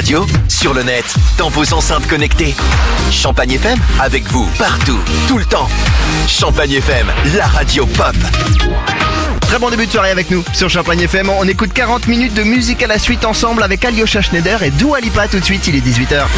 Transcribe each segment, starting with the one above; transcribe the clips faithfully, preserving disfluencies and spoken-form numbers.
radio, sur le net, dans vos enceintes connectées. Champagne F M, avec vous, partout, tout le temps. Champagne F M, la radio pop. Très bon début de soirée avec nous sur Champagne F M. On écoute quarante minutes de musique à la suite ensemble avec Alyosha Schneider et Dua Lipa. Tout de suite, il est dix-huit heures.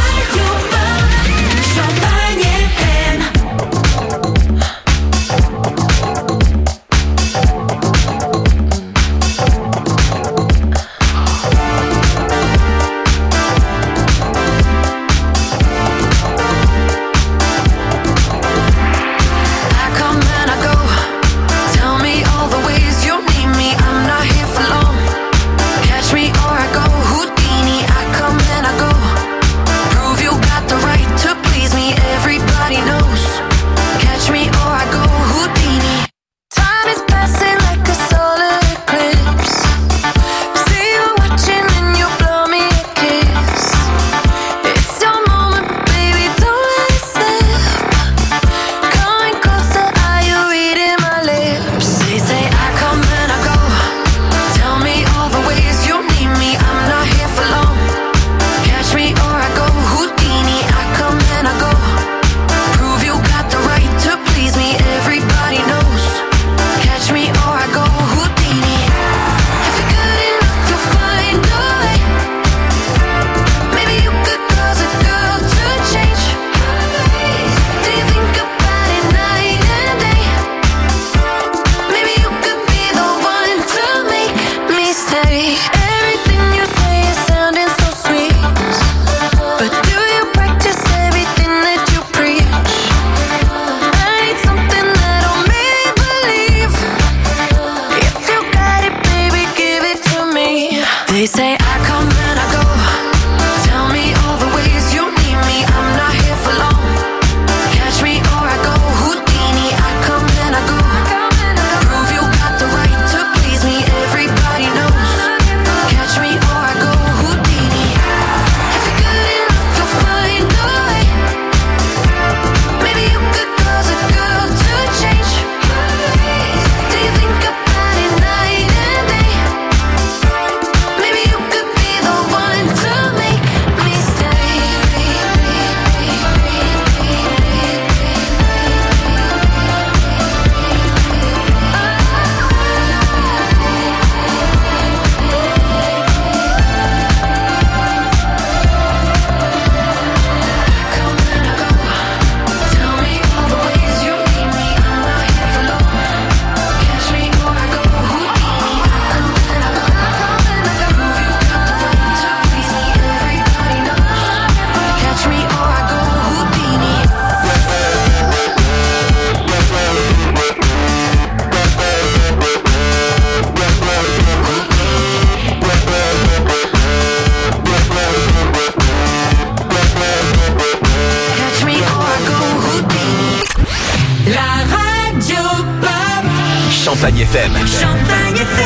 Champagne F M. Champagne F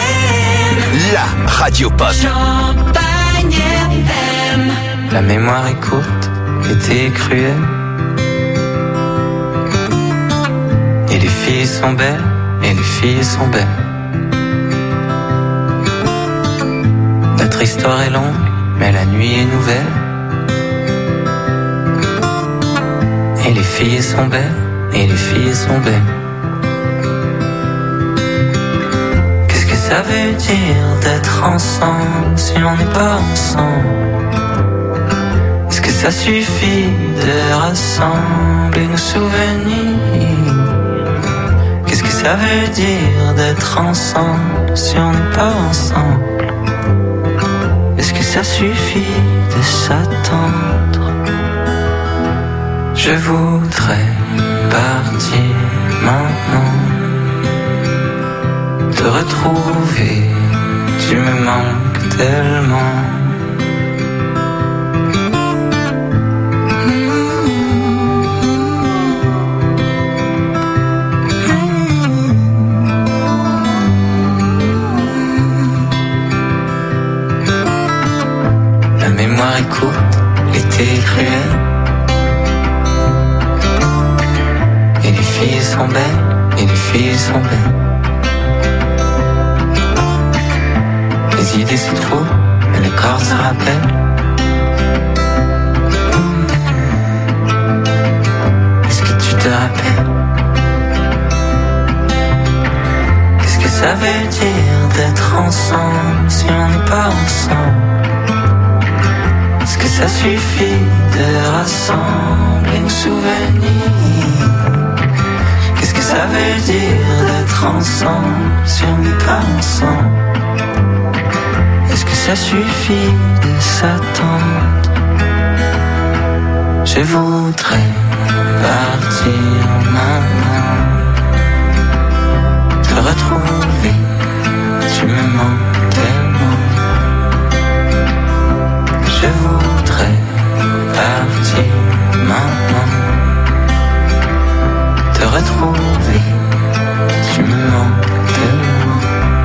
M. La radio pop. Champagne F M. La mémoire est courte, l'été est cruel. Et les filles sont belles, et les filles sont belles. Notre histoire est longue, mais la nuit est nouvelle. Et les filles sont belles, et les filles sont belles. Ça veut dire d'être ensemble si on n'est pas ensemble. Est-ce que ça suffit de rassembler nos souvenirs? Qu'est-ce que ça veut dire d'être ensemble si on n'est pas ensemble? Est-ce que ça suffit de s'attendre? Je voudrais partir maintenant, te retrouver, tu me manques tellement. La mémoire est courte, l'été est cruel. Et les filles sont belles, et les filles sont belles. Les idées c'est trop, mais le corps se rappelle. veut dire d'être ensemble si on n'est pas ensemble? Est-ce que ça suffit de rassembler nos souvenirs? Qu'est-ce que ça veut dire d'être ensemble si on n'est pas ensemble? Est-ce que ça suffit de s'attendre? Je voudrais partir maintenant, te retrouver, tu me manques tellement. Je voudrais partir maintenant, te retrouver, tu me manques tellement.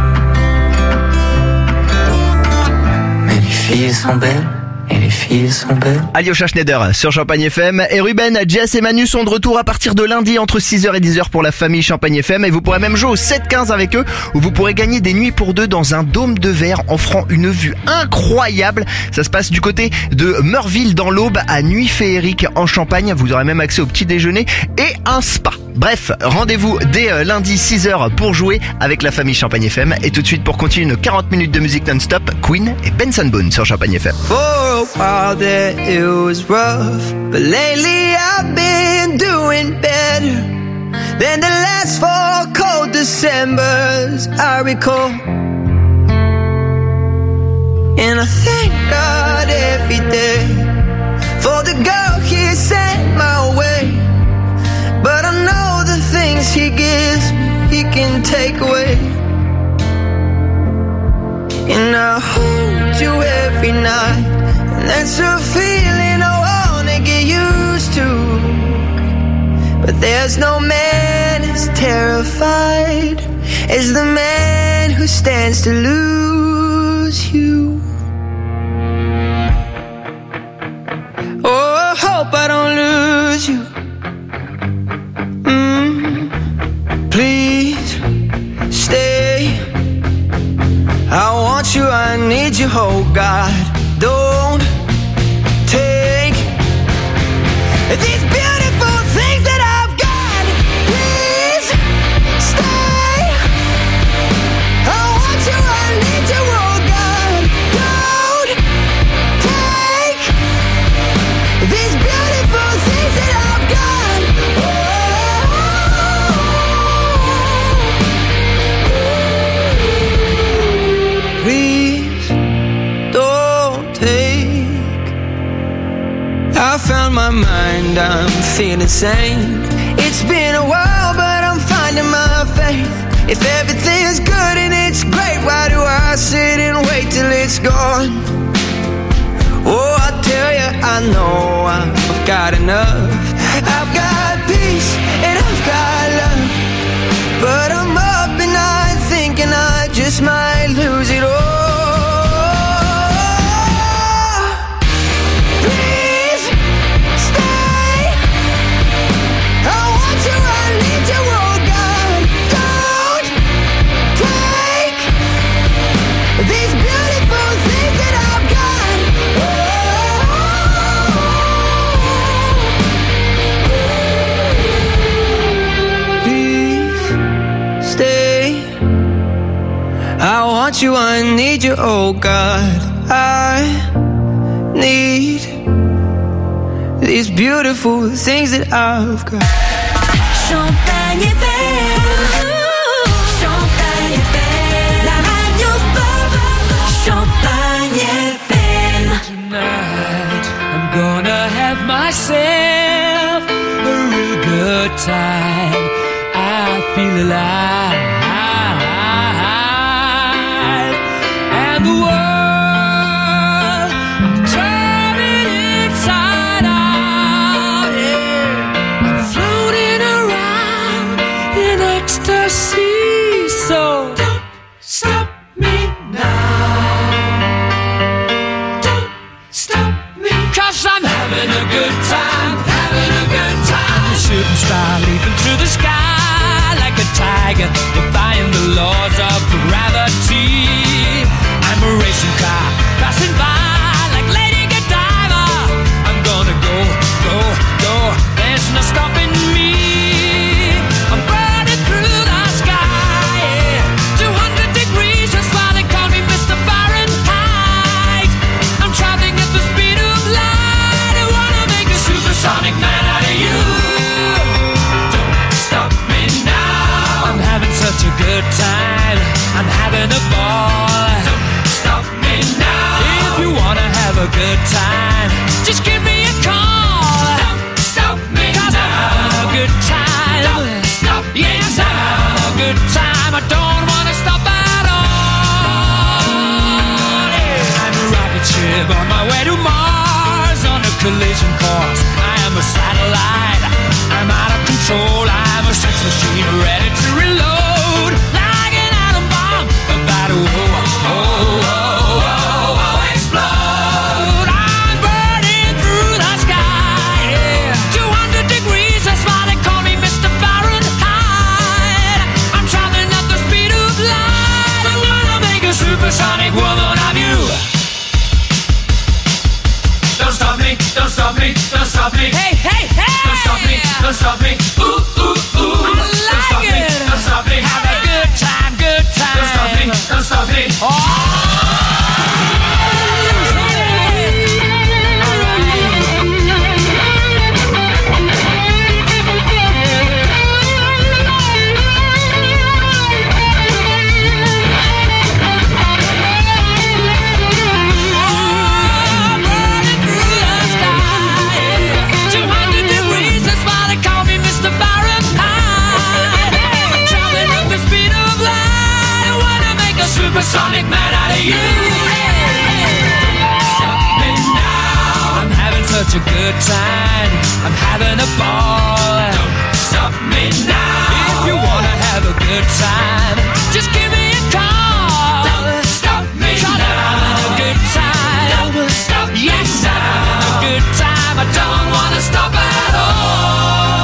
Mais les filles sont belles. Et les filles sont belles. Alyosha Schneider sur Champagne F M. Et Ruben, Jess et Manu sont de retour à partir de lundi entre six heures et dix heures pour la famille Champagne F M. Et vous pourrez même jouer au sept quinze avec eux, où vous pourrez gagner des nuits pour deux dans un dôme de verre offrant une vue incroyable. Ça se passe du côté de Meurville dans l'Aube à Nuit Féerique en Champagne. Vous aurez même accès au petit déjeuner et un spa. Bref, rendez-vous dès euh, lundi six heures pour jouer avec la famille Champagne F M. Et tout de suite pour continuer nos quarante minutes de musique non-stop, Queen et Benson Boone sur Champagne F M. For a while there it was rough, but lately I've been doing better than the last four cold Decembers I recall. And I thank God every day for the girl He sent my way. But I know the things He gives me, He can take away. And I hold you every night, and that's a feeling I wanna get used to. But there's no man as terrified as the man who stands to lose you. Oh, I hope I don't lose you. Please stay. I want you, I need you, oh God. Don't take these beautiful things that I've got. Please stay. I want you, I need you, oh God. Don't take these beautiful things that I've got. Oh. I found my mind, I'm feeling sane. It's been a while, but I'm finding my faith. If everything's good and it's great, why do I sit and wait till it's gone? Oh, I tell you, I know I've got enough. I've got peace and I've got love, but I'm up at night thinking I just might lose it all. I want you, I need you, oh God. I need these beautiful things that I've got. Champagne F M. Champagne F M. La radio pop. Champagne F M. Tonight I'm gonna have myself a real good time. I feel alive. The world, I'm turning inside out, yeah. I'm floating around in ecstasy, so don't stop me now. Don't stop me, 'cause I'm having a good time, having a good time. I'm a shooting star leaping through the sky like a tiger, defying the laws of gravity. I'm a racing car passing by like Lady Godiva. I'm gonna go, go, go. There's no stopping me. I'm burning through the sky, yeah. two hundred good time. Just give me a call. Don't stop me now. I'm having a good time. Don't stop me yes, now. I'm having a good time. I don't wanna stop at all. Yeah. I'm a rocket ship on my way to Mars on a collision course. I am a satellite. I'm out of control. I'm a sex machine ready to reload like an atom bomb about to oh, oh, oh, oh, oh, explode. I'm burning through the sky, yeah. two hundred degrees, that's why they call me Mister Fahrenheit. I'm traveling at the speed of light. I wanna make a supersonic woman of you. Don't stop me, don't stop me, don't stop me. Hey, hey, hey! Don't stop me, don't stop me. Ooh, ooh, ooh. I like don't stop it. Me, don't stop me. Have a good time, good time. Don't stop me, don't stop me. Oh! Supersonic man out of you. Stop me now. I'm having such a good time. I'm having a ball. Don't stop me now. If you wanna have a good time, just give me a call. Don't stop me now. I'm having a good time. Don't stop me yes, now. I'm having a good time. I don't wanna stop at all.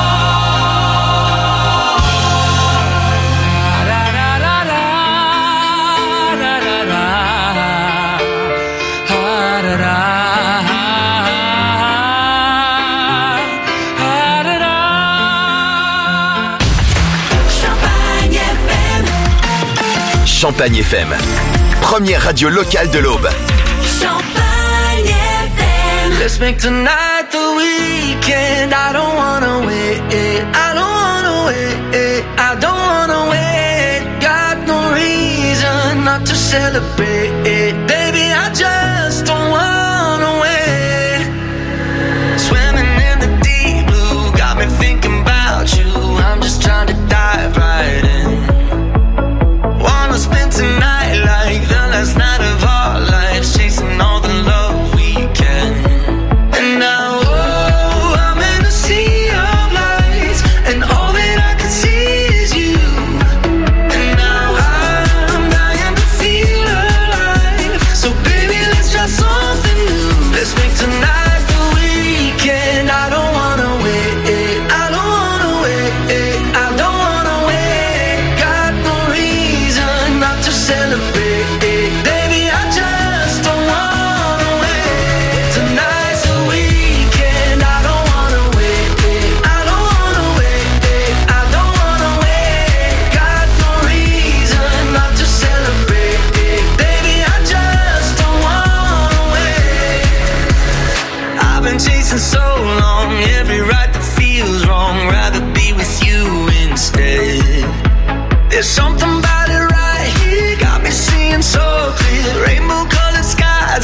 Champagne F M, première radio locale de l'Aube. Champagne F M. Let's make tonight the weekend. I don't wanna wait. I don't wanna wait. I don't wanna wait. Got no reason not to celebrate. Baby, I just don't wanna wait. Swimming in the deep blue got me thinking about you. I'm just trying to dive right in. Wanna spend tonight like the last night of our lives, chasing all the love we can. And now, oh, I'm in a sea of lights, and all that I can see is you. And now I'm dying to feel alive. So baby, let's try something new. Let's make tonight the weekend. I don't wanna wait. I don't wanna wait. I don't wanna wait. Got no reason not to celebrate. Baby, I just don't wanna wait. Tonight's the weekend. I don't wanna wait. I don't wanna wait. I don't wanna wait. Got no reason not to celebrate. Baby, I just don't wanna wait. I've been chasing so long, every ride that feels wrong. Rather be with you instead. There's something about it right here, got me seeing so clear. Rainbow colored skies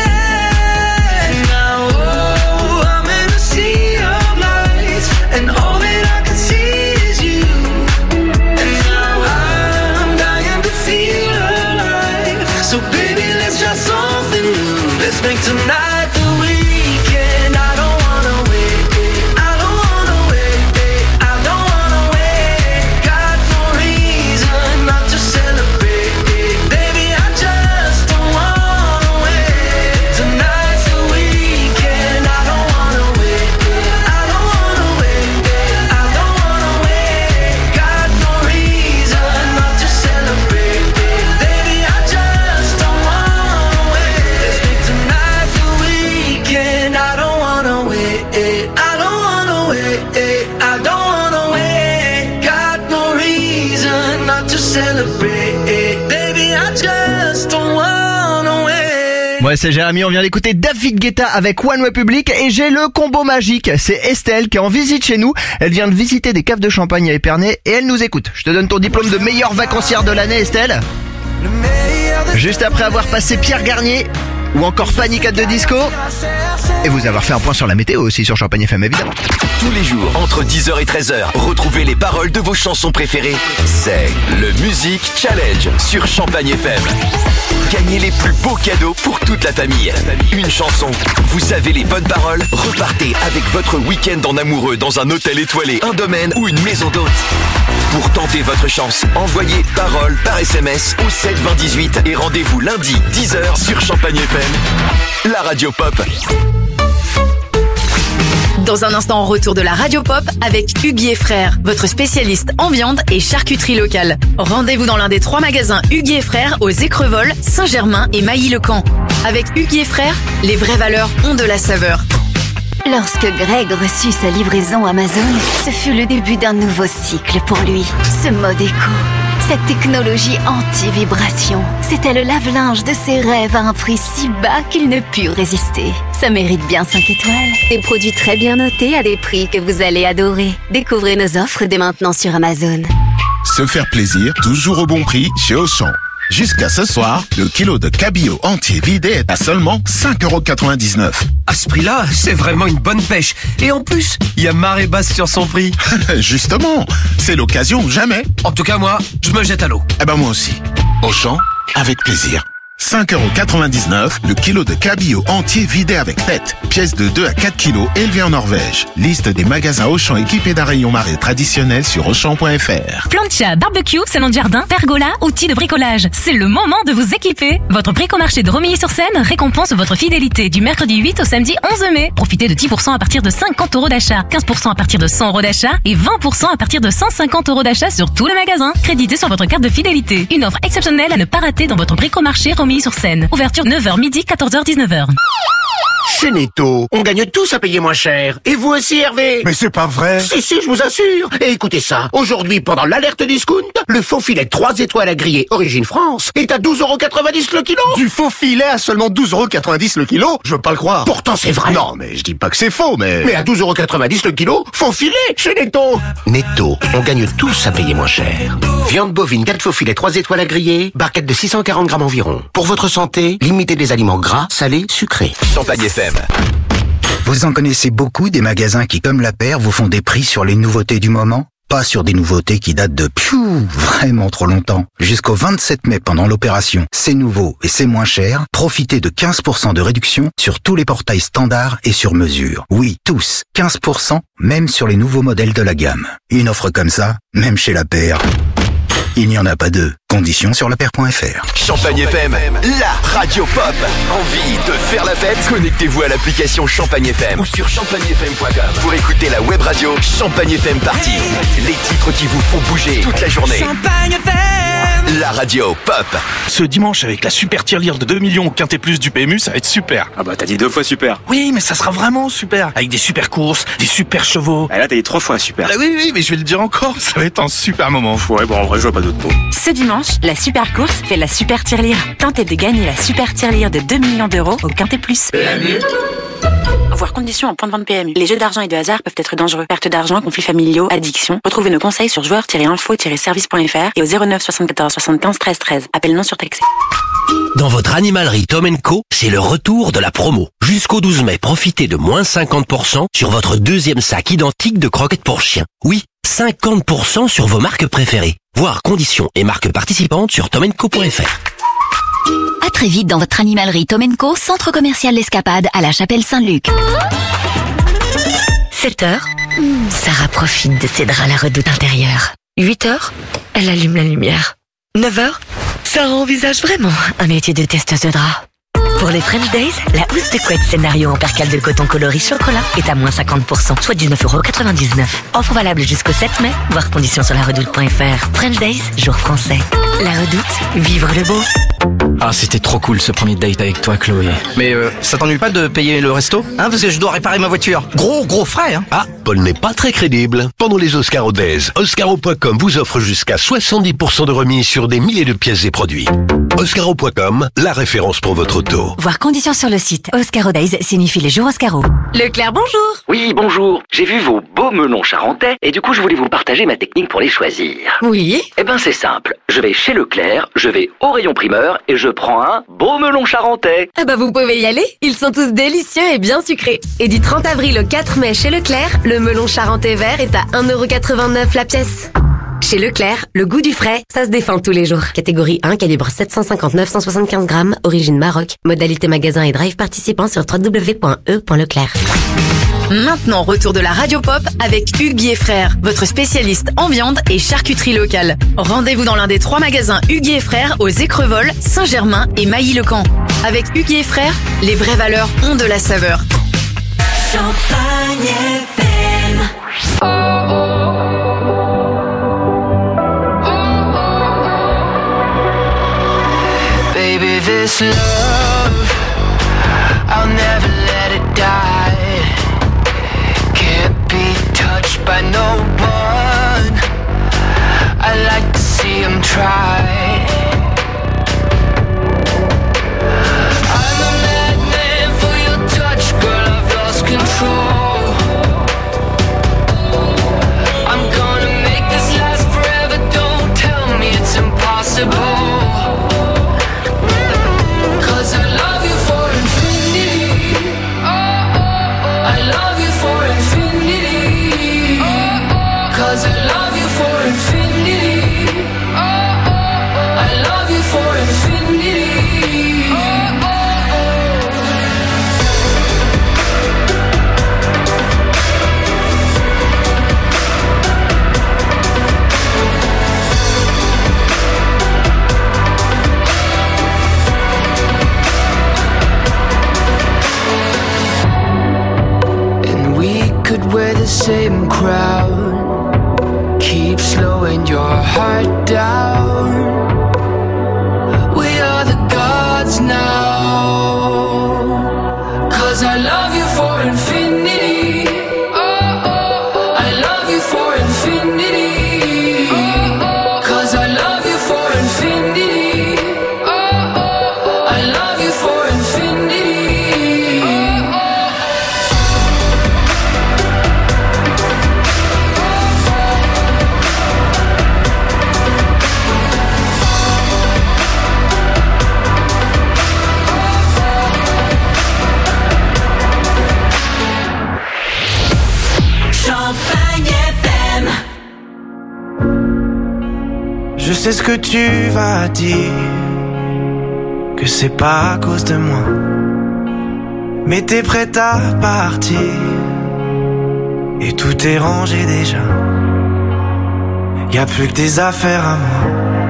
ahead. Now, oh, I'm in a sea of lights, and all that I can see is you. And now I'm dying to feel alive. So baby, let's try something new. Let's make tonight the weekend. I don't wanna wait. I don't wanna wait. I don't wanna wait. Got no reason not to celebrate. Baby, I just don't wanna wait. Tonight's the weekend. I don't wanna wait. I don't wanna wait. I don't wanna wait. Got no reason not to celebrate. Baby, I just don't wanna wait. Let's make tonight the weekend. I don't wanna wait. I don't wanna wait. I don't wanna wait. Got no reason not to celebrate. Baby, I just don't wanna wait. Ouais, c'est Jérémy, on vient d'écouter David Guetta avec One Way Public et j'ai le combo magique. C'est Estelle qui est en visite chez nous. Elle vient de visiter des caves de champagne à Épernay et elle nous écoute. Je te donne ton diplôme de meilleure vacancière de l'année, Estelle. Juste après avoir passé Pierre Garnier, ou encore Panic! At the Disco. Et vous avoir fait un point sur la météo aussi sur Champagne F M évidemment. Tous les jours, entre dix heures et treize heures, retrouvez les paroles de vos chansons préférées. C'est le Music Challenge sur Champagne F M. Gagnez les plus beaux cadeaux pour toute la famille. Une chanson, vous savez les bonnes paroles, repartez avec votre week-end en amoureux dans un hôtel étoilé, un domaine ou une maison d'hôte. Pour tenter votre chance, envoyez paroles par S M S au sept vingt dix-huit et rendez-vous lundi dix heures sur Champagne F M, la radio pop. Dans un instant, retour de la radio pop avec Hugues et Frères, votre spécialiste en viande et charcuterie locale. Rendez-vous dans l'un des trois magasins Hugues et Frères aux Écrevols, Saint-Germain et Mailly-le-Camp. Avec Hugues et Frères, les vraies valeurs ont de la saveur. Lorsque Greg reçut sa livraison Amazon, ce fut le début d'un nouveau cycle pour lui. Ce mode éco, cette technologie anti-vibration, c'était le lave-linge de ses rêves à un prix si bas qu'il ne put résister. Ça mérite bien cinq étoiles. Des produits très bien notés à des prix que vous allez adorer. Découvrez nos offres dès maintenant sur Amazon. Se faire plaisir, toujours au bon prix chez Auchan. Jusqu'à ce soir, le kilo de cabillaud entier vidé est à seulement cinq euros quatre-vingt-dix-neuf. À ce prix-là, c'est vraiment une bonne pêche. Et en plus, il y a marée basse sur son prix. Justement, c'est l'occasion ou jamais. En tout cas, moi, je me jette à l'eau. Eh ben moi aussi. Auchan, avec plaisir. cinq euros quatre-vingt-dix-neuf, le kilo de cabillaud entier vidé avec tête. Pièce de deux à quatre kilos élevée en Norvège. Liste des magasins Auchan équipés d'un rayon marée traditionnel sur Auchan point F R. Plancha, barbecue, salon de jardin, pergola, outils de bricolage. C'est le moment de vous équiper. Votre bricomarché de Romilly-sur-Seine récompense votre fidélité du mercredi huit au samedi onze mai. Profitez de dix pour cent à partir de cinquante euros d'achat, quinze pour cent à partir de cent euros d'achat et vingt pour cent à partir de cent cinquante euros d'achat sur tout le magasin. Crédité sur votre carte de fidélité. Une offre exceptionnelle à ne pas rater dans votre bricomarché Romilly-sur-Seine. Ouverture neuf heures midi, quatorze heures dix-neuf heures. Chez Netto, on gagne tous à payer moins cher. Et vous aussi, Hervé? Mais c'est pas vrai. Si, si, je vous assure. Et écoutez ça. Aujourd'hui, pendant l'alerte discount, le faux filet trois étoiles à griller Origine France est à douze euros quatre-vingt-dix le kilo. Du faux filet à seulement douze euros quatre-vingt-dix le kilo? Je veux pas le croire. Pourtant, c'est vrai. Non, mais je dis pas que c'est faux, mais... Mais à douze euros quatre-vingt-dix le kilo, faux filet chez Netto. Netto, on gagne tous à payer moins cher. Viande bovine quatre faux filets trois étoiles à griller, barquette de six cent quarante grammes environ. Pour votre santé, limitez les aliments gras, salés, sucrés. Champagne F M. Vous en connaissez beaucoup des magasins qui, comme la paire, vous font des prix sur les nouveautés du moment? Pas sur des nouveautés qui datent de piou, vraiment trop longtemps. Jusqu'au vingt-sept mai pendant l'opération C'est nouveau et c'est moins cher, profitez de quinze pour cent de réduction sur tous les portails standards et sur mesure. Oui, tous, quinze pour cent, même sur les nouveaux modèles de la gamme. Une offre comme ça, même chez la paire, il n'y en a pas deux. Conditions sur la paire point F R. Champagne F M, la radio pop. Envie de faire la fête? Connectez-vous à l'application Champagne F M ou sur champagne f m point com pour écouter la web radio Champagne F M Party. Les titres qui vous font bouger toute la journée. Champagne F M, la radio pop. Ce dimanche, avec la super tirelire de deux millions au Quintet Plus du P M U, ça va être super. Ah bah t'as dit deux fois super. Oui, mais ça sera vraiment super. Avec des super courses, des super chevaux. Ah là t'as dit trois fois super. Ah oui, oui, mais je vais le dire encore, ça va être un super moment. Ouais, bon en vrai je vois pas d'autre mot. Ce dimanche, la super course fait la super tirelire. Tentez de gagner la super tirelire de deux millions d'euros au Quintet Plus. P M U. Voir conditions en point de vente P M U. Les jeux d'argent et de hasard peuvent être dangereux. Perte d'argent, conflits familiaux, addiction. Retrouvez nos conseils sur joueurs tiret info tiret service point F R et au zéro neuf soixante-quatorze soixante-quinze treize treize. Appel non surtaxé. Dans votre animalerie Tom and Co, c'est le retour de la promo. Jusqu'au douze mai, profitez de moins cinquante pour cent sur votre deuxième sac identique de croquettes pour chiens. Oui, cinquante pour cent sur vos marques préférées. Voir conditions et marques participantes sur tom and co point F R. À très vite dans votre animalerie Tom and Co, centre commercial L'Escapade à la Chapelle-Saint-Luc. sept heures, Sarah profite de ses draps à la redoute intérieure. huit heures, elle allume la lumière. neuf heures, Sarah envisage vraiment un métier de testeuse de draps. Pour les French Days, la housse de couette scénario en percale de coton coloris chocolat est à moins cinquante pour cent, soit dix-neuf euros quatre-vingt-dix-neuf. Offre valable jusqu'au sept mai, voir conditions sur la redoute point F R. French Days, jour français. La redoute, vivre le beau. Ah, c'était trop cool ce premier date avec toi, Chloé. Mais euh, ça t'ennuie pas de payer le resto? Hein, parce que je dois réparer ma voiture. Gros, gros frais, hein. Ah, Paul n'est pas très crédible. Pendant les Oscaro Days, Oscaro point com vous offre jusqu'à soixante-dix pour cent de remise sur des milliers de pièces et produits. Oscaro point com, la référence pour votre auto. Voir conditions sur le site. Oscaro Days signifie les jours Oscaro. Leclerc, bonjour. Oui, bonjour. J'ai vu vos beaux melons charentais et du coup je voulais vous partager ma technique pour les choisir. Oui. Eh ben c'est simple. Je vais chez Leclerc, je vais au rayon primeur et je je prends un beau melon charentais. Ah bah vous pouvez y aller, ils sont tous délicieux et bien sucrés. Et du trente avril au quatre mai chez Leclerc, le melon charentais vert est à un euro quatre-vingt-neuf la pièce. Chez Leclerc, le goût du frais, ça se défend tous les jours. Catégorie un, calibre sept cent cinquante-neuf cent soixante-quinze grammes, origine Maroc. Modalité magasin et drive participant sur w w w point e point leclerc. Maintenant, retour de la Radio Pop avec Hugues et Frères, votre spécialiste en viande et charcuterie locale. Rendez-vous dans l'un des trois magasins Hugues et Frères aux Écrevols, Saint-Germain et Mailly-le-Camp. Avec Hugues et Frères, les vraies valeurs ont de la saveur. Champagne F M. Baby, this love, I'll never let it die. Can't be touched by no one. I like to see him try. I'm a madman for your touch, girl, I've lost control. I'm gonna make this last forever, don't tell me it's impossible. We're the same crowd. Keep slowing your heart down. We are the gods now. Cause I love you for infinity. I love you for infinity. Cause I love you for infinity. I love you for infinity. Je sais ce que tu vas dire, que c'est pas à cause de moi, mais t'es prête à partir, et tout est rangé déjà. Y'a plus que des affaires à moi.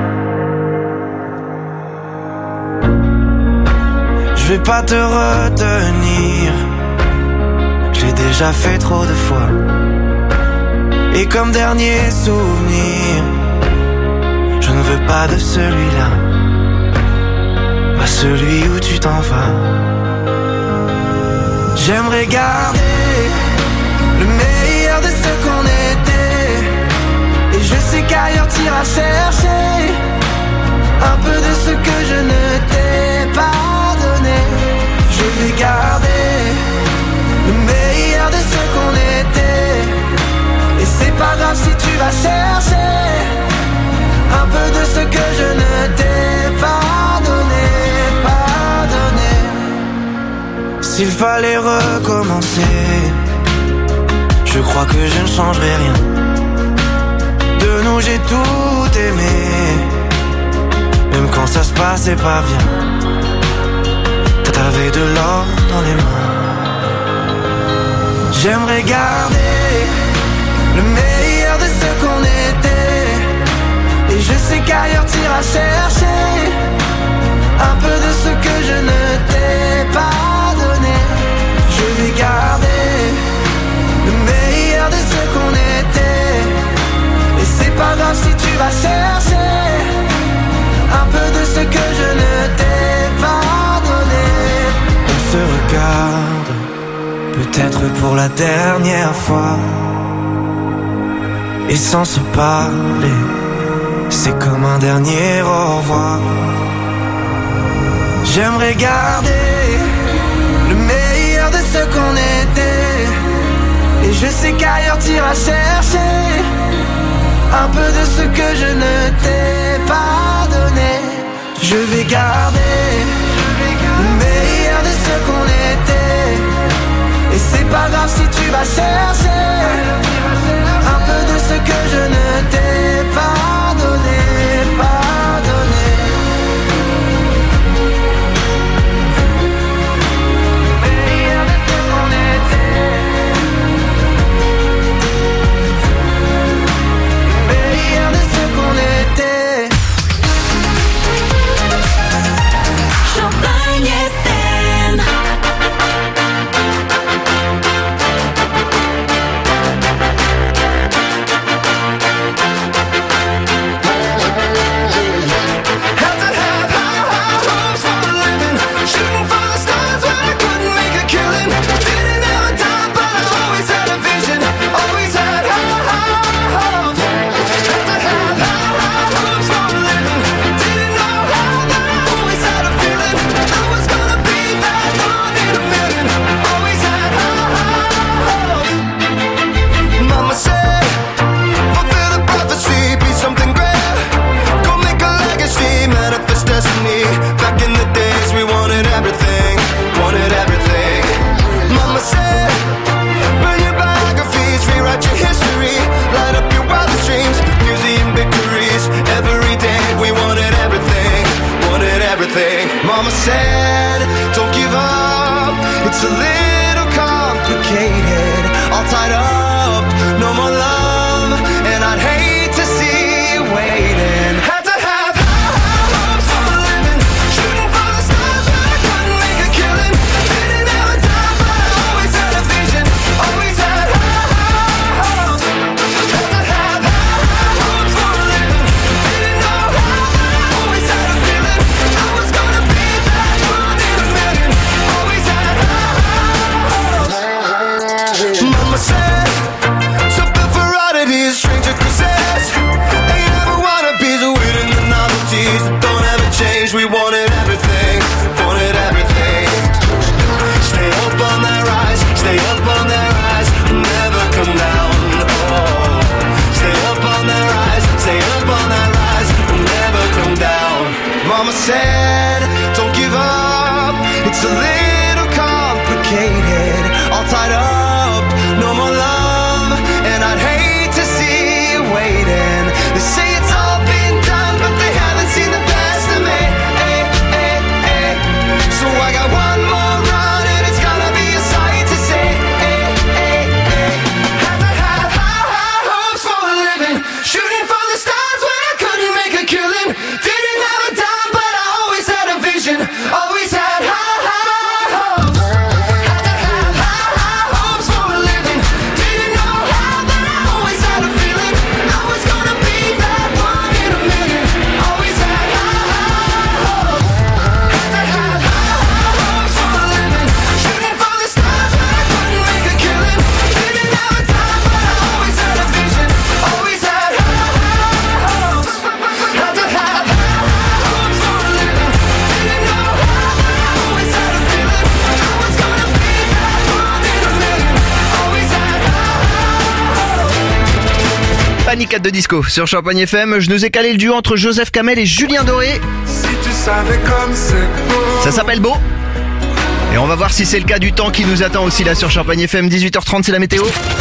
Je vais pas te retenir, je l'ai déjà fait trop de fois. Et comme dernier souvenir, je ne veux pas de celui-là, pas celui où tu t'en vas. J'aimerais garder le meilleur de ce qu'on était, et je sais qu'ailleurs t'iras chercher un peu de ce que je ne t'ai pas donné. Je vais garder le meilleur de ce qu'on était, et c'est pas grave si tu vas chercher un peu de ce que je ne t'ai pas donné, pas donné. S'il fallait recommencer, je crois que je ne changerai rien. De nous j'ai tout aimé, même quand ça se passait pas bien. T'avais de l'or dans les mains. J'aimerais garder le meilleur de ce qu'on était, et je sais qu'ailleurs t'iras chercher un peu de ce que je ne t'ai pas donné. Je vais garder le meilleur de ce qu'on était, et c'est pas grave si tu vas chercher un peu de ce que je ne t'ai pas donné. On se regarde, peut-être pour la dernière fois, et sans se parler, c'est comme un dernier au revoir. J'aimerais garder le meilleur de ce qu'on était, et je sais qu'ailleurs t'iras chercher un peu de ce que je ne t'ai pas donné. Je vais garder le meilleur de ce qu'on était. Et c'est pas grave si tu vas chercher un peu de ce que je ne t'ai pas donné, pas donné. Le meilleur de ce qu'on était. Le meilleur de ce qu'on était. Champagne F M. Back in the days we wanted everything, wanted everything. Mama said, burn your biographies, rewrite your history, light up your wildest dreams, museum victories. Every day we wanted everything, wanted everything. Mama said, don't give up, it's a little complicated. All tied up, no more love, and I'd hate to see you waiting. Had to have Mama said, something for oddities, stranger cruises. Ain't ever wannabes, waiting the novelties that don't ever change. We wanted everything, wanted everything. Stay up on that rise, stay up on that rise, never come down. Oh, stay up on that rise, stay up on that rise, never come down. Mama said, don't give up, it's a little complicated. All tied up, no more love, and I'd hate to see you waiting. They say it's all been done, but they haven't seen the best of me. Ay, ay, ay. So I got one more run, and it's gonna be a sight to see. Ay, ay, ay. Had to have high, high hopes for a living, shooting for the stars when I couldn't make a killing. Didn't have a dime, but I always had a vision, always had high, high hopes. Had to have high, high hopes for a living. Didn't know how, but I always had a feeling I was gonna be that one in a million. Always had high, high hopes. Had to have high, high hopes for a living, shooting for the stars when I couldn't make a killing. Didn't have a time, but I always had a vision, always had high, high hopes. Had to have high, high hopes for a living. Didn't know how, but I always had a feeling I was gonna be that one in a million. Always had high, high hopes. Panic at the Disco sur Champagne F M. Je nous ai calé le duo entre Joseph Kamel et Julien Doré. Si tu savais comme c'est beau. Ça s'appelle Beau. Et on va voir si c'est le cas du temps qui nous attend aussi là sur Champagne F M. dix-huit heures trente, c'est la météo.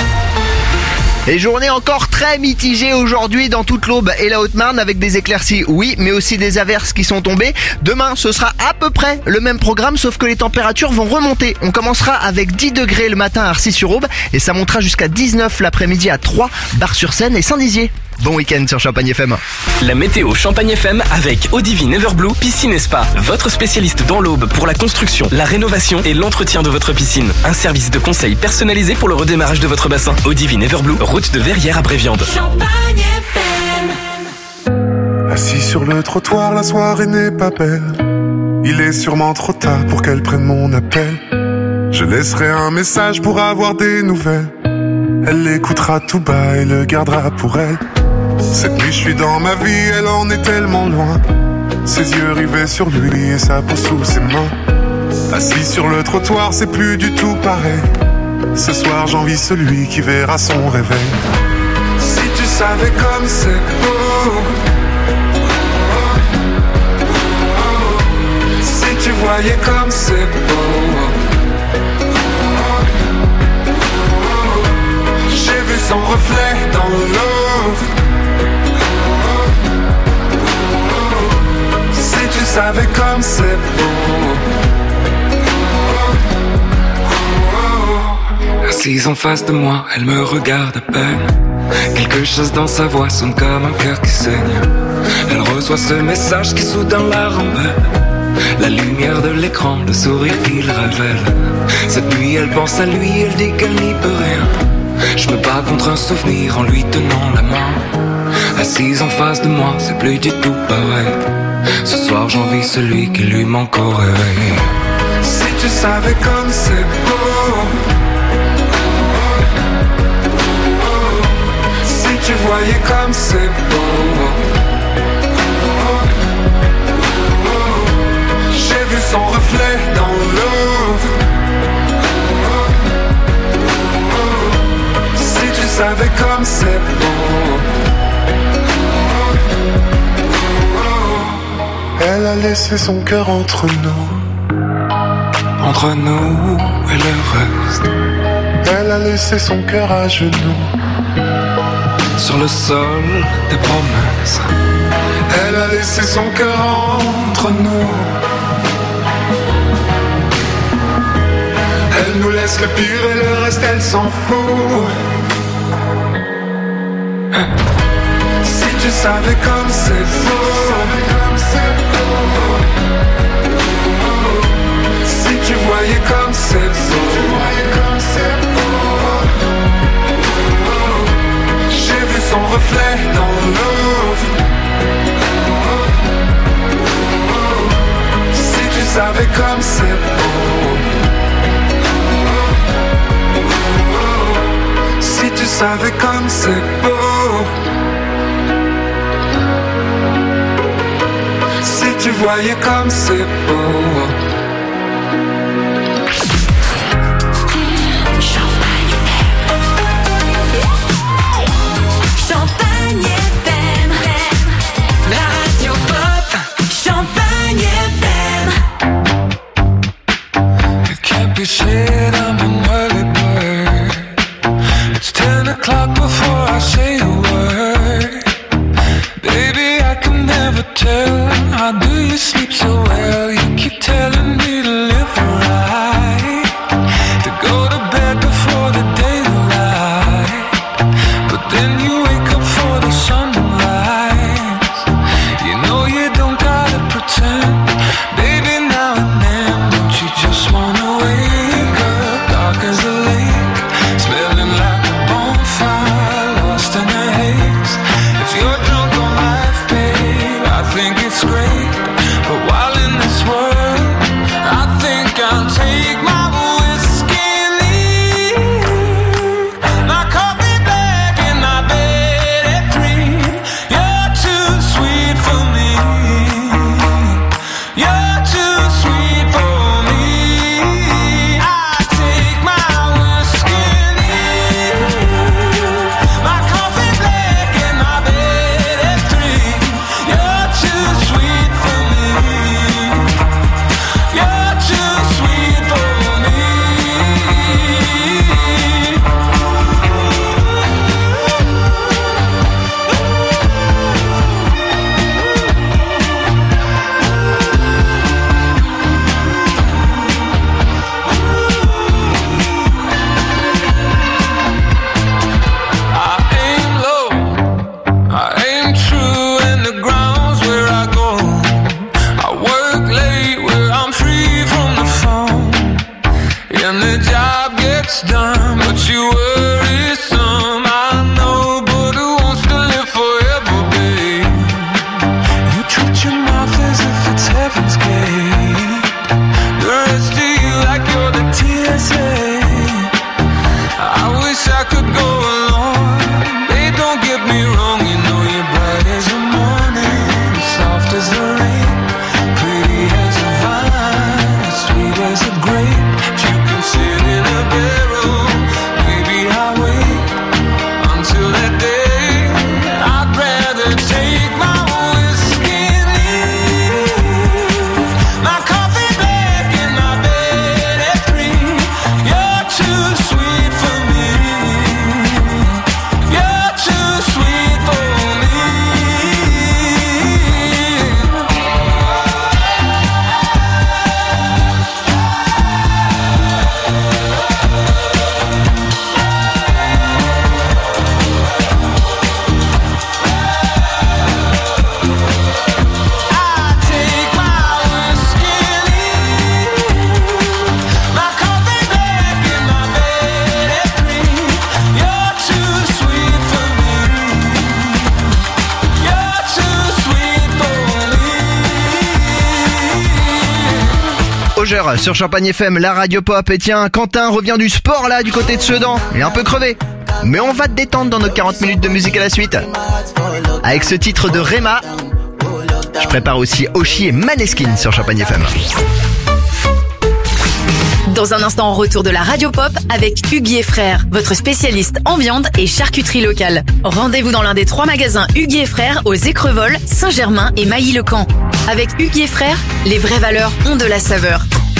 Et journée encore très mitigée aujourd'hui dans toute l'Aube et la Haute-Marne avec des éclaircies, oui, mais aussi des averses qui sont tombées. Demain, ce sera à peu près le même programme, sauf que les températures vont remonter. On commencera avec dix degrés le matin à Arcis-sur-Aube et ça montera jusqu'à dix-neuf l'après-midi à Troyes, Bar-sur-Seine et Saint-Dizier. Bon week-end sur Champagne F M. La météo Champagne F M avec Audivine Everblue Piscine et Spa. Votre spécialiste dans l'Aube pour la construction, la rénovation et l'entretien de votre piscine. Un service de conseil personnalisé pour le redémarrage de votre bassin. Audivine Everblue, route de Verrières à Bréviande. Champagne F M. Assis sur le trottoir, la soirée n'est pas belle. Il est sûrement trop tard pour qu'elle prenne mon appel. Je laisserai un message pour avoir des nouvelles. Elle l'écoutera tout bas et le gardera pour elle. Cette nuit je suis dans ma vie, elle en est tellement loin. Ses yeux rivés sur lui et sa peau sous ses mains. Assis sur le trottoir, c'est plus du tout pareil. Ce soir j'envie celui qui verra son réveil. Si tu savais comme c'est beau. tu voyais comme c'est beau. J'ai vu son reflet dans l'eau. Si tu savais comme c'est beau. Assise en face de moi, elle me regarde à peine. Quelque chose dans sa voix sonne comme un cœur qui saigne. Elle reçoit ce message qui soudain la rembelle. La lumière de l'écran, le sourire qu'il révèle. Cette nuit elle pense à lui, elle dit qu'elle n'y peut rien. Je me bats contre un souvenir en lui tenant la main. Assise en face de moi, c'est plus du tout pareil. Ce soir j'envie celui qui lui manque au réveil. Si tu savais comme c'est beau. Si tu voyais comme c'est beau. J'ai vu son reflet dans l'eau. Si tu savais comme c'est beau. Elle a laissé son cœur entre nous. Entre nous et le reste. Elle a laissé son cœur à genoux. Sur le sol des promesses. Elle a laissé son cœur entre nous. Elle nous laisse le pire et le reste elle s'en fout. Si tu savais comme c'est beau. Si tu voyais comme c'est beau. J'ai vu son reflet dans l'eau. Si tu savais comme c'est beau. Si tu savais comme c'est beau. Si tu voyais comme c'est beau. Champagne F M, la radio pop. Champagne F M. It can't be said I'm an early bird. It's ten o'clock before I say a word. Baby, I can never tell. How do you sleep so well? You keep telling me to live right, to go to bed before the daylight. But then you wake up for the sunrise. You know you don't gotta pretend. Baby, now and then, don't you just wanna wake up dark as a lake, smelling like a bonfire, lost in a haze. If you're drunk on life, babe, I think it's great. But while in this world, I think I'll take my whiskey and leave my coffee black in my bed. Roger sur Champagne F M, la radio pop. Et tiens, Quentin revient du sport là, du côté de Sedan. Il est un peu crevé. Mais on va te détendre dans nos quarante minutes de musique à la suite. Avec ce titre de Rema. Je prépare aussi Oshi et Maneskin sur Champagne F M. Dans un instant, retour de la radio pop avec Hugues et Frères, votre spécialiste en viande et charcuterie locale. Rendez-vous dans l'un des trois magasins Hugues et Frères aux Écrevols, Saint-Germain et Mailly-le-Camp. Avec Hugues et Frères, les vraies valeurs ont de la saveur.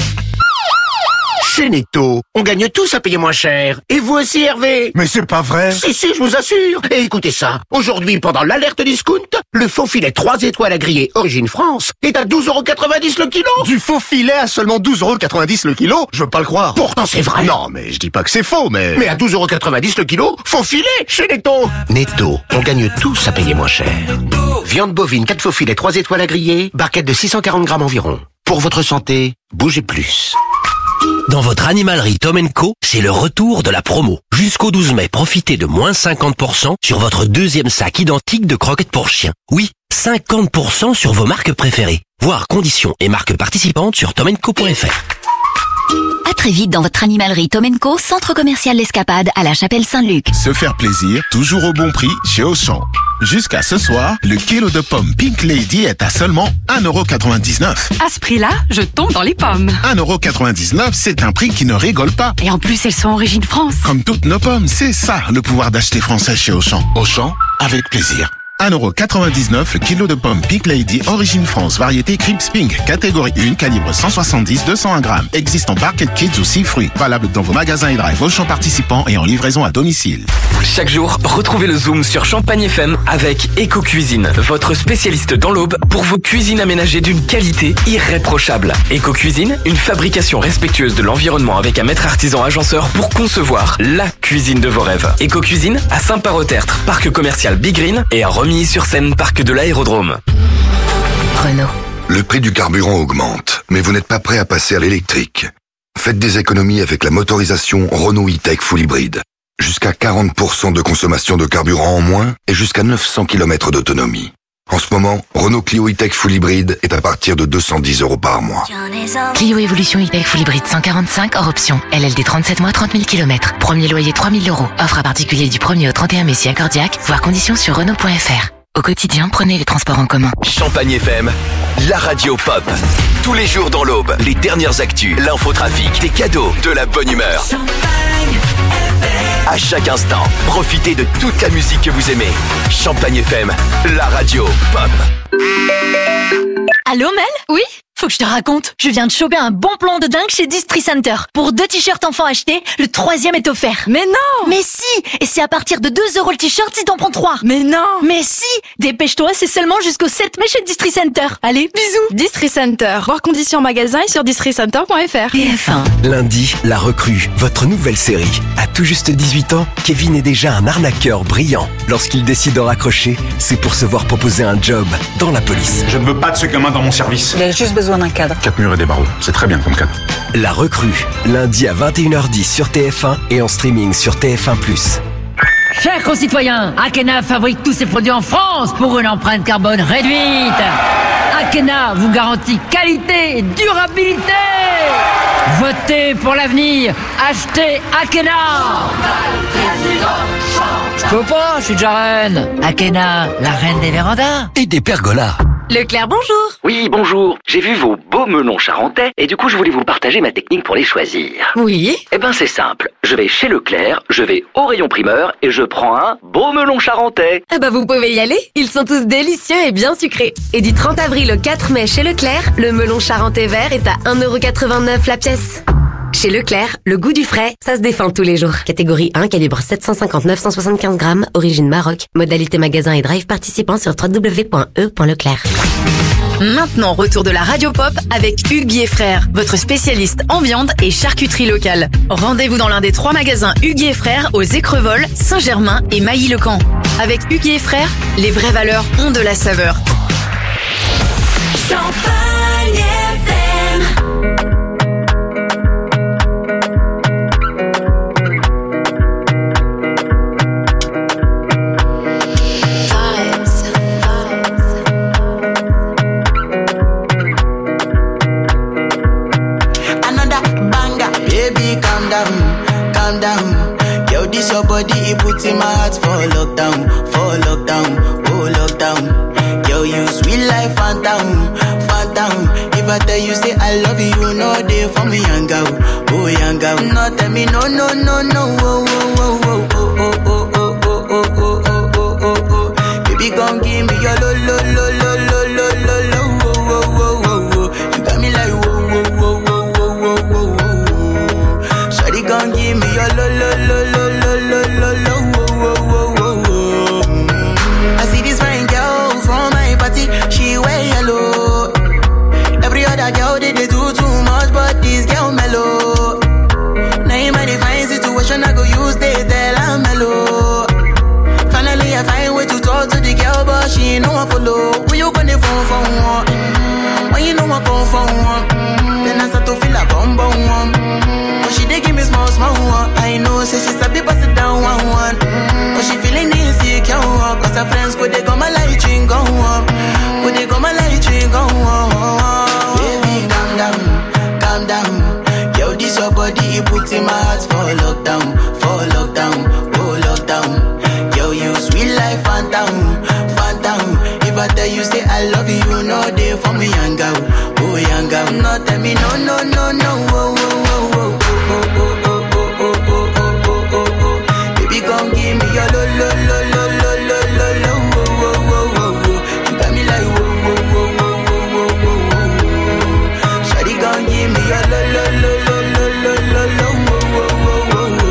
Chez Netto, on gagne tous à payer moins cher. Et vous aussi, Hervé? Mais c'est pas vrai. Si, si, je vous assure. Et écoutez ça. Aujourd'hui, pendant l'alerte discount, le faux filet trois étoiles à griller Origine France est à douze euros quatre-vingt-dix le kilo. Du faux filet à seulement douze euros quatre-vingt-dix le kilo? Je veux pas le croire. Pourtant, c'est vrai. Non, mais je dis pas que c'est faux, mais... Mais à douze euros quatre-vingt-dix le kilo, faux filet chez Netto. Netto, on gagne tous à payer moins cher. Viande bovine, quatre faux filets, trois étoiles à griller, barquette de six cent quarante grammes environ. Pour votre santé, bougez plus. Dans votre animalerie Tom and Co, c'est le retour de la promo. Jusqu'au douze mai, profitez de moins cinquante pour cent sur votre deuxième sac identique de croquettes pour chien. Oui, cinquante pour cent sur vos marques préférées. Voir conditions et marques participantes sur tom and co point f r. À très vite dans votre animalerie Tom and Co, centre commercial L'Escapade à la Chapelle Saint-Luc. Se faire plaisir, toujours au bon prix chez Auchan. Jusqu'à ce soir, le kilo de pommes Pink Lady est à seulement un euro quatre-vingt-dix-neuf. À ce prix-là, je tombe dans les pommes. un euro quatre-vingt-dix-neuf, c'est un prix qui ne rigole pas. Et en plus, elles sont origine France. Comme toutes nos pommes, c'est ça le pouvoir d'acheter français chez Auchan. Auchan, avec plaisir. un euro quatre-vingt-dix-neuf le kilo de pommes Pink Lady Origine France, variété Crips Pink, catégorie un, calibre cent soixante-dix à deux cent un grammes. Existe en Barquette Kids ou six fruits. Valable dans vos magasins et drive Auchan participants et en livraison à domicile. Chaque jour, retrouvez le Zoom sur Champagne F M avec Eco Cuisine, votre spécialiste dans l'Aube pour vos cuisines aménagées d'une qualité irréprochable. Eco Cuisine, une fabrication respectueuse de l'environnement avec un maître artisan agenceur pour concevoir la cuisine de vos rêves. Eco Cuisine à Saint-Parot-Tertre, parc commercial Big Green et à Remilly-sur-Seine, parc de l'Aérodrome. Renault. Le prix du carburant augmente, mais vous n'êtes pas prêt à passer à l'électrique. Faites des économies avec la motorisation Renault E-Tech Full Hybrid. Jusqu'à quarante pour cent de consommation de carburant en moins et jusqu'à neuf cents kilomètres d'autonomie. En ce moment, Renault Clio E-Tech Full Hybrid est à partir de deux cent dix euros par mois. Clio Evolution E-Tech Full Hybrid cent quarante-cinq hors option. L L D trente-sept mois, trente mille kilomètres. Premier loyer trois mille euros. Offre à particulier du premier au trente et un mai si accordiaque. Voir conditions sur Renault point F R. Au quotidien, prenez les transports en commun. Champagne F M, la radio pop. Tous les jours dans l'Aube, les dernières actus, l'infotrafic, des cadeaux, de la bonne humeur. À chaque instant, profitez de toute la musique que vous aimez. Champagne F M, la radio pop. Allô Mel? Oui? Faut que je te raconte, je viens de choper un bon plan de dingue chez Distri Center. Pour deux t-shirts enfants achetés, le troisième est offert. Mais non! Mais si! Et c'est à partir de deux euros le t-shirt si t'en prends trois. Mais non! Mais si! Dépêche-toi, c'est seulement jusqu'au sept mai chez Distri Center. Allez, bisous! Distri Center. Voir conditions en magasin et sur distri center point f r. T F un. Lundi, La Recrue, votre nouvelle série. À tout juste dix-huit ans, Kevin est déjà un arnaqueur brillant. Lorsqu'il décide de raccrocher, c'est pour se voir proposer un job dans la police. Je ne veux pas de ce gamin dans mon service. Il a juste besoin d'un cadre. Quatre murs et des barreaux, c'est très bien comme cadre. La Recrue, lundi à vingt et une heures dix sur T F un et en streaming sur T F un plus. Chers concitoyens, Akena fabrique tous ses produits en France pour une empreinte carbone réduite. Akena vous garantit qualité et durabilité. Votez pour l'avenir. Achetez Akena. Je peux pas, je suis déjà reine. Akena, la reine des vérandas. Et des pergolas. Leclerc, bonjour. Oui, bonjour. J'ai vu vos beaux melons charentais et du coup, je voulais vous partager ma technique pour les choisir. Oui. Eh ben, c'est simple. Je vais chez Leclerc, je vais au rayon primeur et je prends un beau melon charentais. Ah bah, vous pouvez y aller. Ils sont tous délicieux et bien sucrés. Et du trente avril au quatre mai chez Leclerc, le melon charentais vert est à un euro quatre-vingt-neuf la pièce. Chez Leclerc, le goût du frais, ça se défend tous les jours. Catégorie un, calibre sept cent cinquante à neuf cent soixante-quinze grammes, origine Maroc. Modalité magasin et drive participant sur w w w point e point leclerc. Maintenant, retour de la radio pop avec Hugues et Frères, votre spécialiste en viande et charcuterie locale. Rendez-vous dans l'un des trois magasins Hugues et Frères aux Écrevols, Saint-Germain et Mailly-le-Camp. Avec Hugues et Frères, les vraies valeurs ont de la saveur. Champagne F M. lockdown, for lockdown, oh lockdown. Yo, you sweet life, phantom, phantom. If I tell you say I love you, you know they for me, young girl, oh young girl. No tell me no, no, no, no, oh, oh, oh, oh, oh, oh, oh, oh, oh, oh, oh, oh, oh, oh. Baby, come give me your lo, lo, lo, lo, lo, lo, lo, lo, oh, oh, oh, oh, oh. You got me like whoa, whoa, whoa, whoa, whoa, whoa, whoa. Shawty, come give me your lo, lo, lo, lo, lo, lo, lo, lo, oh, oh, oh, oh, oh. I see this fine girl from my party, she wear yellow. Every other girl they, they do too much, but this girl mellow. Now in my divine situation, I go use they tell I'm mellow. Finally I find way to talk to the girl, but she ain't no one follow. Who you gonna phone for one? Mm-hmm. When you know I come for one, mm-hmm. Then I start to feel a bum bum one. Mm-hmm. But she they give me small small one. I know, say she's a bit pass it down one one. Mm-hmm. But she feeling insecure, cause her friends could they go my light ring go on. Could they go my light ring go on. Baby, calm down, calm down. Yo, this your body, it puts in my heart for lockdown, for lockdown, oh lockdown. Yo, you sweet life, phantom, phantom. If I tell you say I love you, you know they for me, young girl, oh young girl. No tell me no, no, no, no, oh, oh, oh, oh, oh, oh, oh, oh, oh, oh, oh, oh, oh. Baby, come give me your lo, lo, lo, lo, lo, lo, lo, lo, oh, oh, oh, oh, oh. You got me like whoa, whoa, whoa, whoa, whoa, whoa, whoa. Shawty, come give me your lo, lo, lo, lo, lo, lo, lo, lo, oh, oh, oh, oh,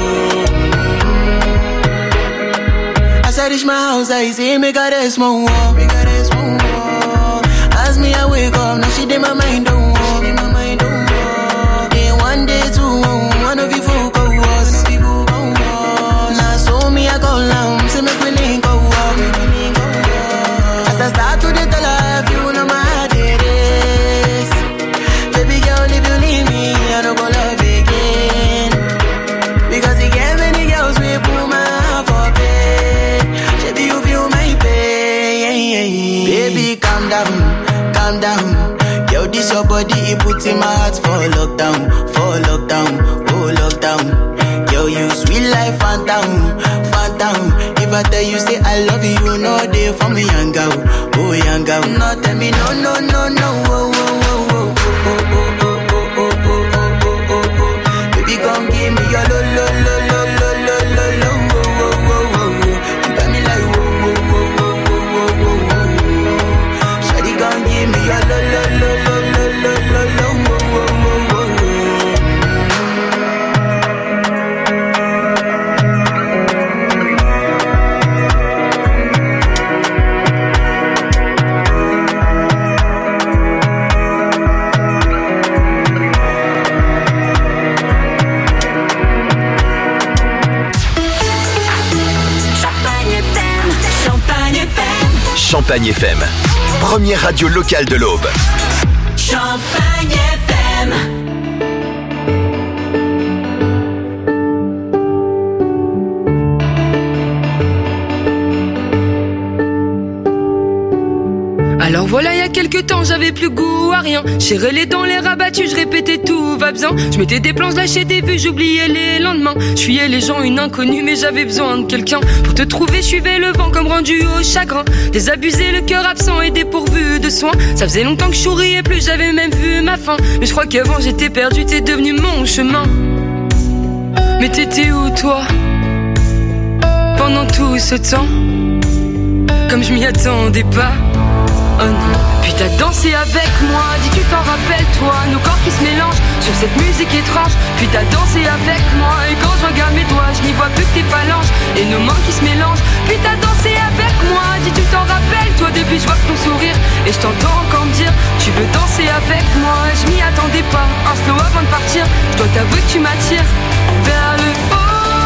oh. As I reach my house, I see me got a small wall, me got a small wall. As me I wake up, now she did my mind don't walk, my mind don't walk. Then one day two, one of you folk go was, now so me I go down, say make we link go walk. As I start to the tell her, if you know my heart it is. Baby girl, if you leave me, I don't go love again. Because you get many girls we put my heart for bed. Baby, you feel my pain. Baby, calm down, calm down. Yo, this your body, it puts in my heart for lockdown, for lockdown, oh lockdown. Yo, you sweet life, phantom, phantom. If I tell you say I love you, you know they for me, young girl, oh young girl. No tell me no, no, no, no, oh, oh, oh, oh, oh, oh, oh, oh, oh, oh, oh, oh. Baby, come give me your lo, lo, lo, lo, lo, lo, lo, lo, oh, oh, oh, oh. You got me like whoa, whoa, whoa, whoa, whoa, whoa, whoa. Shawty, come give me your lo, lo, lo, lo, lo, lo, lo, lo, oh, oh, oh, oh, oh. Champagne F M, première radio locale de l'Aube. Champagne F M. Alors voilà, il y a quelques temps, j'avais plus goût à rien. J'ai relais dans les rabattus, je répétais tout va bien. Je mettais des plans, lâchais des vues, j'oubliais les lendemains. Je fuyais les gens, une inconnue, mais j'avais besoin de quelqu'un. Pour te trouver, je suivais le vent comme rendu au chagrin. Désabusé, le cœur absent et dépourvu de soins. Ça faisait longtemps que je souriais plus, j'avais même vu ma fin. Mais je crois qu'avant j'étais perdu, t'es devenu mon chemin. Mais t'étais où toi, pendant tout ce temps? Comme je m'y attendais pas. Oh non, puis t'as dansé avec moi, dis tu t'en rappelles toi, nos corps qui se mélangent sur cette musique étrange. Puis t'as dansé avec moi, et quand je regarde mes doigts, je n'y vois plus que tes phalanges et nos mains qui se mélangent. Puis t'as dansé avec moi, dis tu t'en rappelles toi, depuis je vois que ton sourire. Et je t'entends encore me dire, tu veux danser avec moi. Je m'y attendais pas, un slow avant de partir. Je dois t'avouer que tu m'attires vers le haut.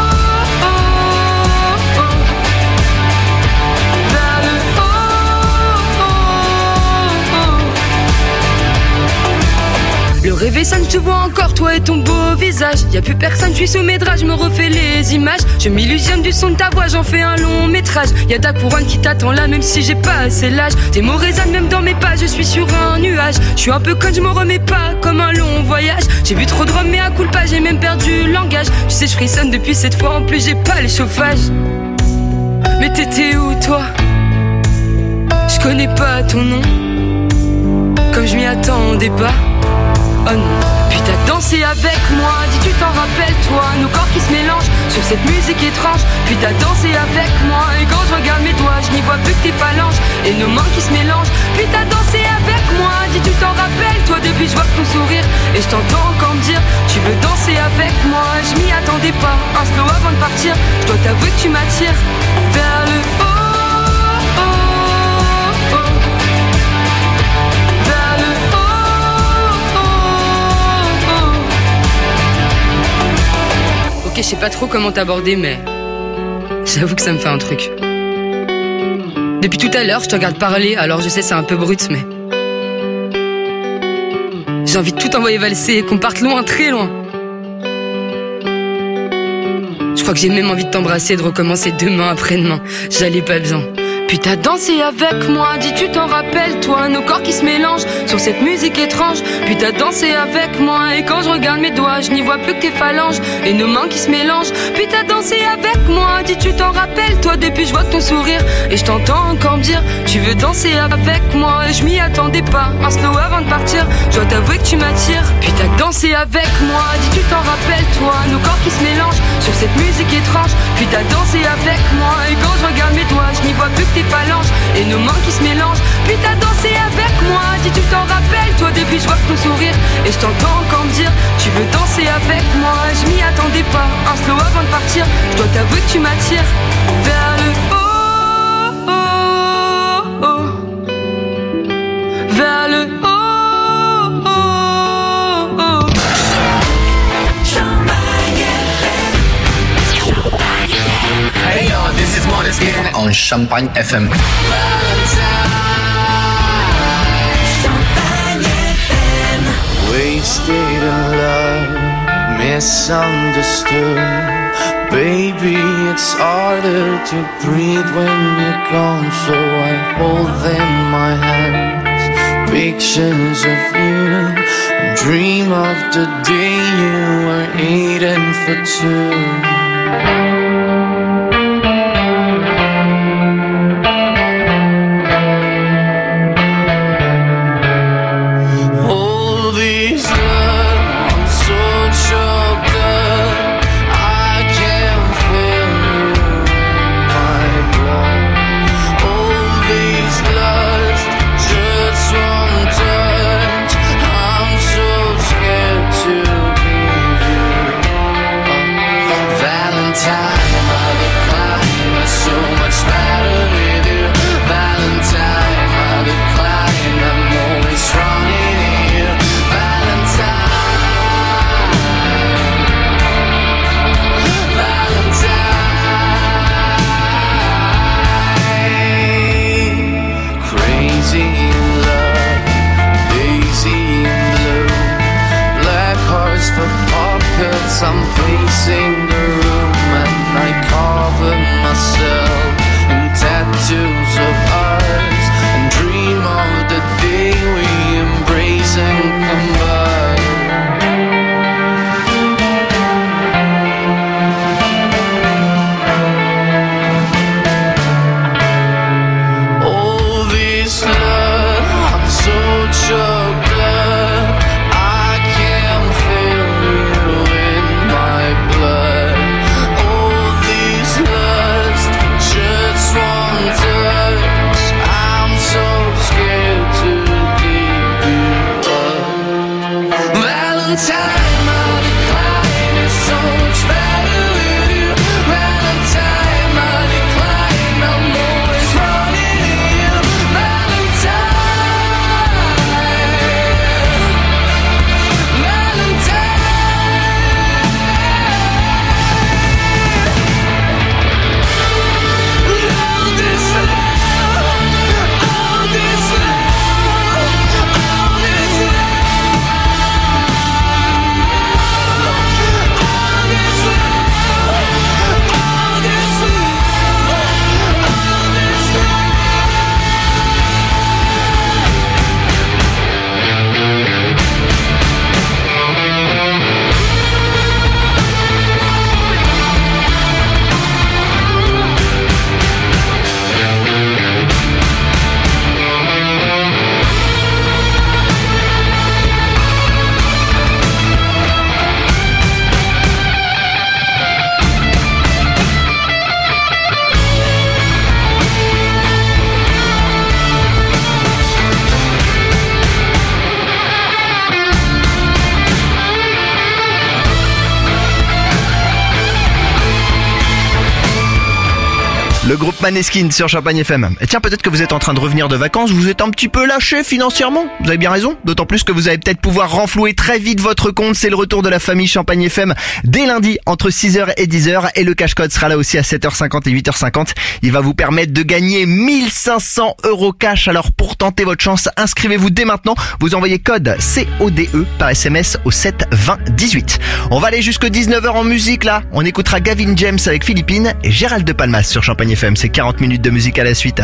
Le rêve ça je te vois encore, toi et ton beau visage. Y'a plus personne, je suis sous mes draps, je me refais les images. Je m'illusionne du son de ta voix, j'en fais un long métrage. Y'a ta couronne qui t'attend là, même si j'ai pas assez l'âge. Tes mots résonnent même dans mes pas, je suis sur un nuage. Je suis un peu con, je m'en remets pas, comme un long voyage. J'ai bu trop de rhum, mais à coup pas, j'ai même perdu le langage. Tu sais, je frissonne depuis cette fois, en plus j'ai pas les chauffages. mais t'étais où toi? Je connais pas ton nom, comme je m'y attendais pas. Oh non. Puis t'as dansé avec moi, dis tu t'en rappelles toi, nos corps qui se mélangent sur cette musique étrange. Puis t'as dansé avec moi, et quand je regarde mes doigts, je n'y vois plus que tes phalanges et nos mains qui se mélangent. Puis t'as dansé avec moi, dis tu t'en rappelles toi, depuis je vois ton sourire et je t'entends encore me dire tu veux danser avec moi. Je m'y attendais pas, un slow avant de partir, je dois t'avouer que tu m'attires vers le haut. Je sais pas trop comment t'aborder, mais j'avoue que ça me fait un truc. Depuis tout à l'heure, je te regarde parler, alors je sais c'est un peu brut, mais j'ai envie de tout envoyer valser et qu'on parte loin, très loin. Je crois que j'ai même envie de t'embrasser, de recommencer demain, après-demain. J'allais pas bien. Puis t'as dansé avec moi, dis tu t'en rappelles toi, nos corps qui se mélangent sur cette musique étrange. Puis t'as dansé avec moi, et quand je regarde mes doigts, je n'y vois plus que tes phalanges et nos mains qui se mélangent. Puis t'as dansé avec moi, dis tu t'en rappelles toi, depuis je vois ton sourire et je t'entends encore me dire tu veux danser avec moi. Et je m'y attendais pas, un slow avant de partir, je dois t'avouer que tu m'attires. Puis t'as dansé avec moi, dis tu t'en rappelles toi, nos corps qui se mélangent sur cette musique étrange. Puis t'as dansé avec moi, et quand je regarde mes doigts, je n'y vois plus que tes phalanges et nos mains qui se mélangent. Puis t'as dansé avec moi, dis tu t'en rappelles toi, depuis je vois ton sourire et je t'entends encore me dire tu veux danser avec moi. Je m'y attendais pas, un slow avant de partir, je dois t'avouer que tu m'attires vers le haut, oh, oh, vers le haut, oh, oh. Hey yo, this is Måneskin on Champagne F M. Wasted in love, misunderstood. Baby, it's harder to breathe when you're gone, so I hold in my hands pictures of you and dream of the day you were eating for two. Valentine Le groupe Maneskin sur Champagne F M. Et tiens, peut-être que vous êtes en train de revenir de vacances, vous êtes un petit peu lâché financièrement. Vous avez bien raison, d'autant plus que vous allez peut-être pouvoir renflouer très vite votre compte. C'est le retour de la famille Champagne F M dès lundi entre six heures et dix heures. Et le cash code sera là aussi à sept heures cinquante et huit heures cinquante. Il va vous permettre de gagner mille cinq cents euros cash. Alors pour tenter votre chance, inscrivez-vous dès maintenant. Vous envoyez code C O D E par S M S au sept vingt dix-huit. On va aller jusqu'à dix-neuf heures en musique là. On écoutera Gavin James avec Philippines et Gérald de Palmas sur Champagne F M. C'est quarante minutes de musique à la suite.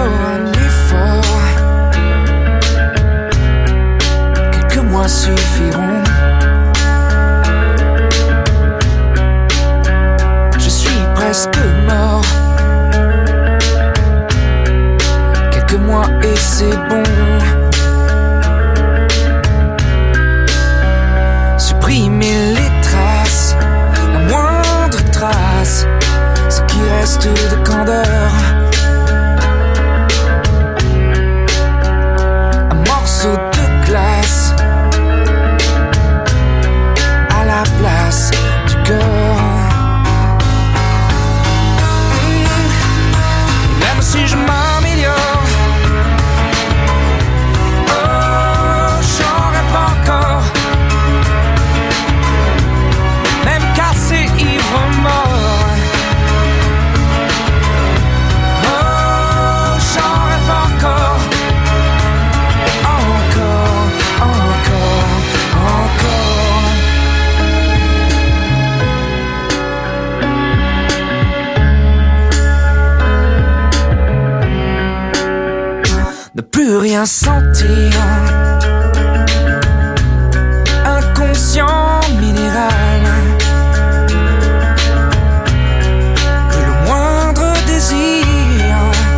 Quelques mois suffiront. Je suis presque mort. Quelques mois et c'est bon. Supprimer les traces, la moindre trace, ce qui reste de candeur. Un morceau de glace à la place du cœur. Même si je m'améliore, oh, j'en rêve encore. Même cassé, ivre, mort. Oh, j'en rêve encore. Encore, encore, encore. Ne plus rien sentir. Inconscient minéral. Plus le moindre désir.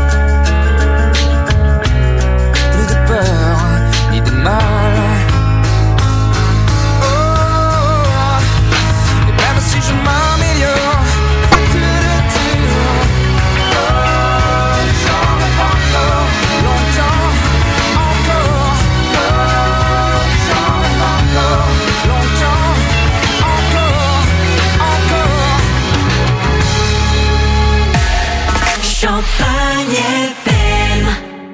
Plus de peur ni de mal. Oh, et même si je m'améliore, oh, j'en rêve encore longtemps, encore. Oh, j'en rêve encore longtemps, encore, encore. Champagne F M.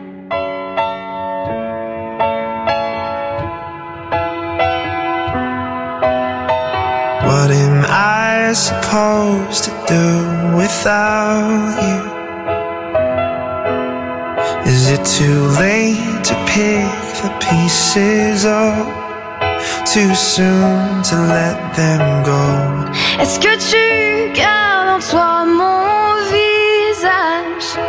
What am I supposed to do without you? Is it too late to pick the pieces up? Too soon to let them go? Est-ce que tu gardes en toi mon visage?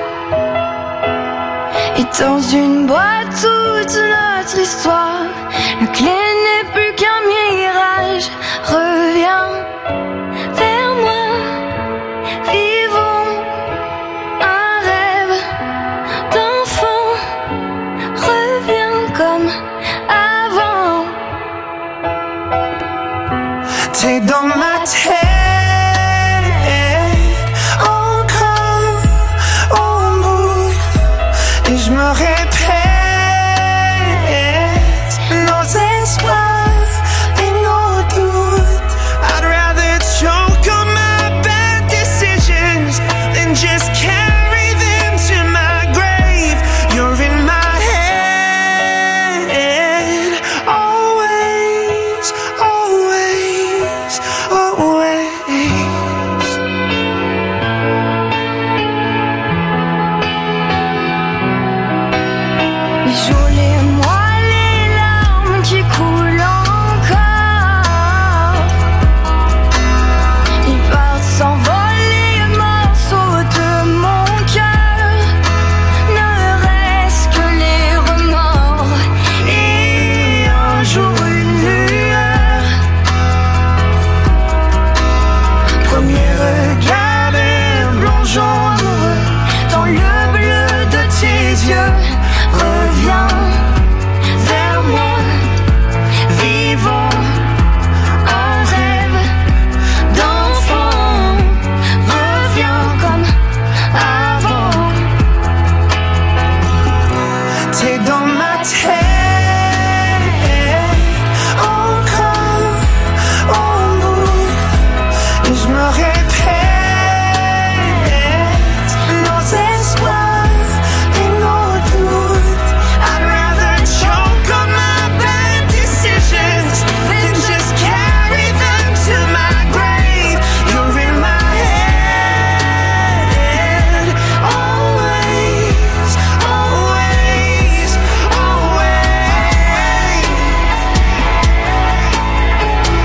Et dans une boîte toute notre histoire, la clé n'est plus qu'un mirage. Reviens vers moi, vivons un rêve d'enfant. Reviens comme avant. T'es dans ma tête, encore au bout, et je me répète nos espoirs et nos doutes. I'd rather choke on my bad decisions than just carry them to my grave. You're in my head, always, always, always. Les jours, les